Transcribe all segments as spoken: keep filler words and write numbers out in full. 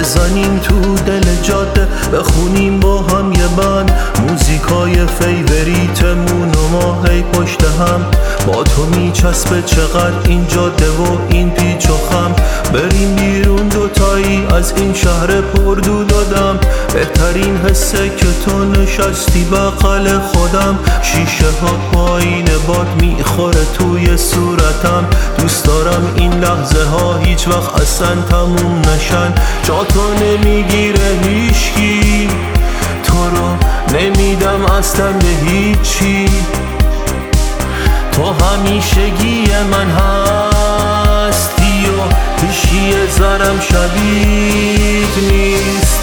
بزنیم تو دل جاده، بخونیم با هم یه بند موزیکای فیوریتمون و ما هی پشت هم. با تو میچسبه چقدر این جاده و این پیچ و خم، بریم بیرون دوتایی از این شهر پردود و دم. بهترین حسه که تو نشستی بغل خودم، شیشه ها پایین باد میخوره توی صورتم. دوست دارم این لحظه ها هیچ وقت اصلا تموم نشن، جا تو نمیگیره هیچکی، تو رو نمیدم اصلا به هیچی. تو همیشگی من هستی و هیچی زرم شبیه نیست.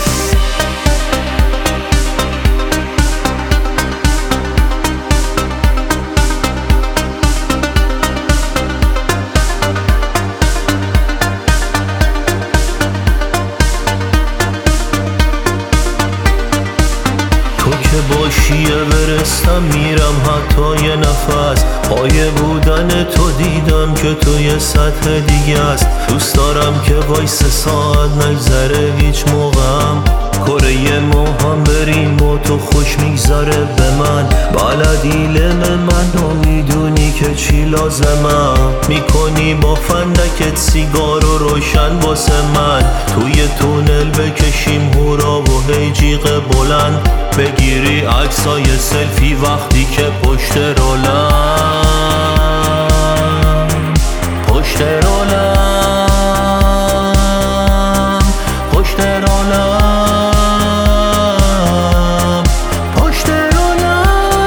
تو که باشی برستم میرم حتی یه نفس، پای بودن تو دیدم که توی سطح دیگه است. دوست دارم که وایس ساعت نگذره هیچ موقعم، کره ما هم بریم و تو خوش میگذره به من. بلدی لم من و میدونی که چی لازمم، میکنی با فندکت سیگار و روشن واسه من. توی تونل بکشیم هورا و هی جیغ بلند، بگیری عکسای سلفی وقتی که پشت رولم، پشت رولم، پشت رولم، پشت رولم.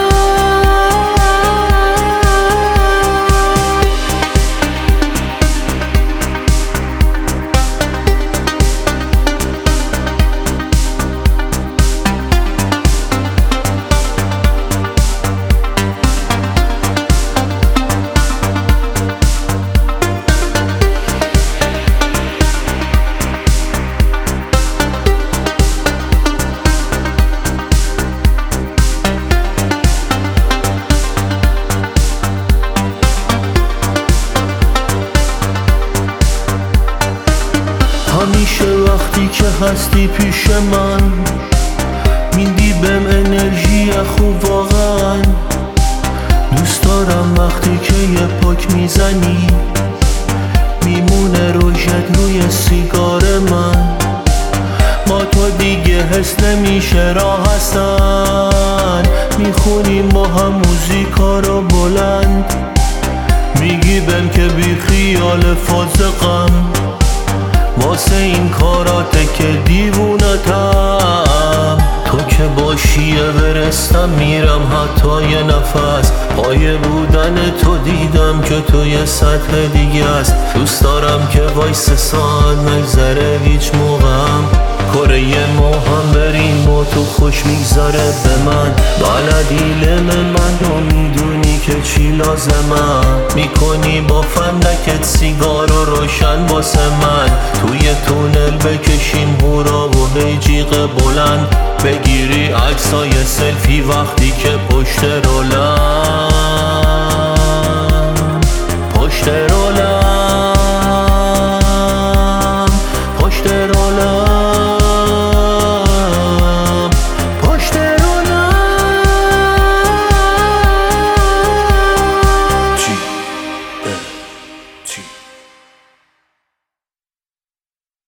همیشه وقتی که هستی پیش من میدی بهم انرژی خوب واقعا. دوست دارم وقتی که یه پاک میزنی میمونه روشت روی سیگار من. با تو دیگه حس نمیشه راه هستن، میخونیم با هم موزیکا رو بلند، میگی بهم که بی خیال فازقم واسه این کاراته که دیوونتم. تو که باشی برستم میرم حتی یه نفس، پای بودن تو دیدم که توی سطح دیگه است. دوست دارم که وایس ساعت نگذره هیچ موقعم، کره ما هم بریم و تو خوش میگذره به من. بلدی لم من رو میدونی که چی لازمم، میکنی با فندکت سیگار و روشن واسه من. توی تونل بکشیم هورا و هی جیغ بلند، بگیری عکسای سلفی وقتی که پشت رولم، پشت رولم.